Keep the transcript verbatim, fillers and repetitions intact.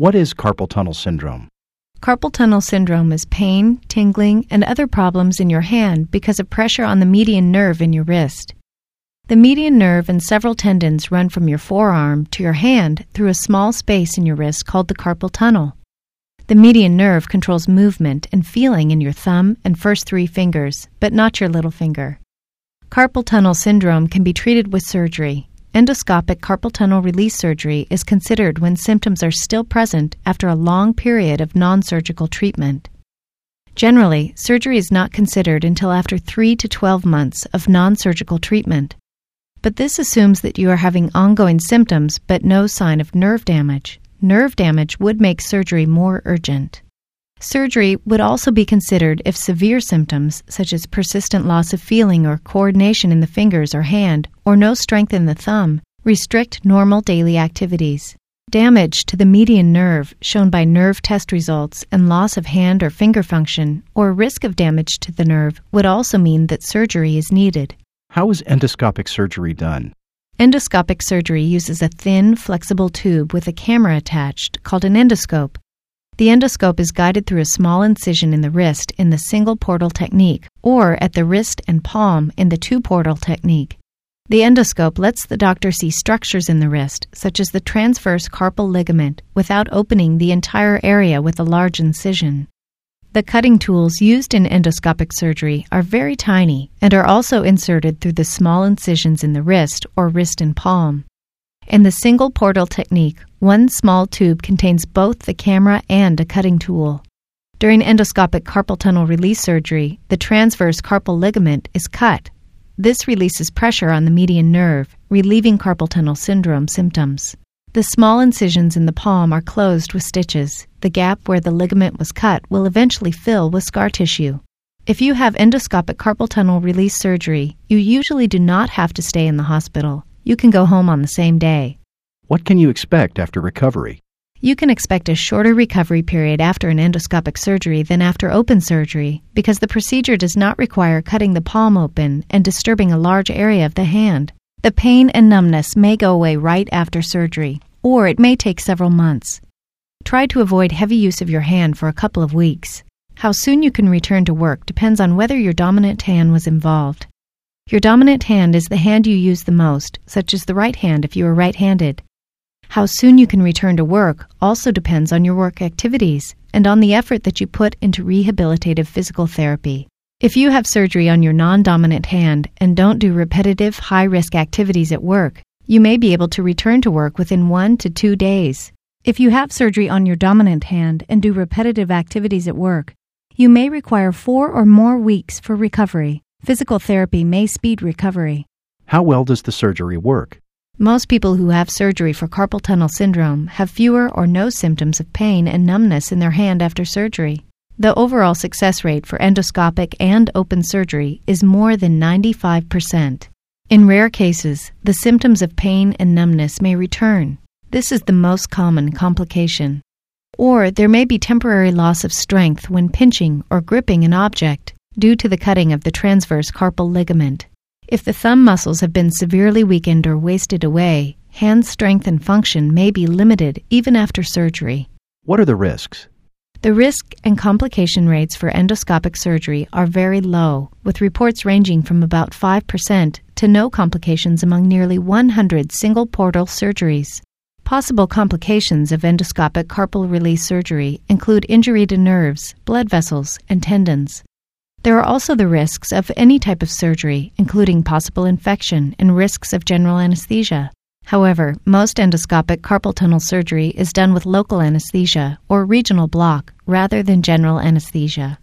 What is carpal tunnel syndrome? Carpal tunnel syndrome is pain, tingling, and other problems in your hand because of pressure on the median nerve in your wrist. The median nerve and several tendons run from your forearm to your hand through a small space in your wrist called the carpal tunnel. The median nerve controls movement and feeling in your thumb and first three fingers, but not your little finger. Carpal tunnel syndrome can be treated with surgery. Endoscopic carpal tunnel release surgery is considered when symptoms are still present after a long period of non-surgical treatment. Generally, surgery is not considered until after three to twelve months of non-surgical treatment. But this assumes that you are having ongoing symptoms but no sign of nerve damage. Nerve damage would make surgery more urgent. Surgery would also be considered if severe symptoms, such as persistent loss of feeling or coordination in the fingers or hand, or no strength in the thumb, restrict normal daily activities. Damage to the median nerve, shown by nerve test results, and loss of hand or finger function, or risk of damage to the nerve, would also mean that surgery is needed. How is endoscopic surgery done? Endoscopic surgery uses a thin, flexible tube with a camera attached, called an endoscope. The endoscope is guided through a small incision in the wrist in the single portal technique, or at the wrist and palm in the two-portal technique. The endoscope lets the doctor see structures in the wrist, such as the transverse carpal ligament, without opening the entire area with a large incision. The cutting tools used in endoscopic surgery are very tiny and are also inserted through the small incisions in the wrist or wrist and palm. In the single portal technique, one small tube contains both the camera and a cutting tool. During endoscopic carpal tunnel release surgery, the transverse carpal ligament is cut. This releases pressure on the median nerve, relieving carpal tunnel syndrome symptoms. The small incisions in the palm are closed with stitches. The gap where the ligament was cut will eventually fill with scar tissue. If you have endoscopic carpal tunnel release surgery, you usually do not have to stay in the hospital. You can go home on the same day. What can you expect after recovery? You can expect a shorter recovery period after an endoscopic surgery than after open surgery because the procedure does not require cutting the palm open and disturbing a large area of the hand. The pain and numbness may go away right after surgery, or it may take several months. Try to avoid heavy use of your hand for a couple of weeks. How soon you can return to work depends on whether your dominant hand was involved. Your dominant hand is the hand you use the most, such as the right hand if you are right-handed. How soon you can return to work also depends on your work activities and on the effort that you put into rehabilitative physical therapy. If you have surgery on your non-dominant hand and don't do repetitive, high-risk activities at work, you may be able to return to work within one to two days. If you have surgery on your dominant hand and do repetitive activities at work, you may require four or more weeks for recovery. Physical therapy may speed recovery. How well does the surgery work? Most people who have surgery for carpal tunnel syndrome have fewer or no symptoms of pain and numbness in their hand after surgery. The overall success rate for endoscopic and open surgery is more than ninety-five percent. In rare cases, the symptoms of pain and numbness may return. This is the most common complication. Or there may be temporary loss of strength when pinching or gripping an object due to the cutting of the transverse carpal ligament. If the thumb muscles have been severely weakened or wasted away, hand strength and function may be limited even after surgery. What are the risks? The risk and complication rates for endoscopic surgery are very low, with reports ranging from about five percent to no complications among nearly one hundred single portal surgeries. Possible complications of endoscopic carpal release surgery include injury to nerves, blood vessels, and tendons. There are also the risks of any type of surgery, including possible infection and risks of general anesthesia. However, most endoscopic carpal tunnel surgery is done with local anesthesia or regional block rather than general anesthesia.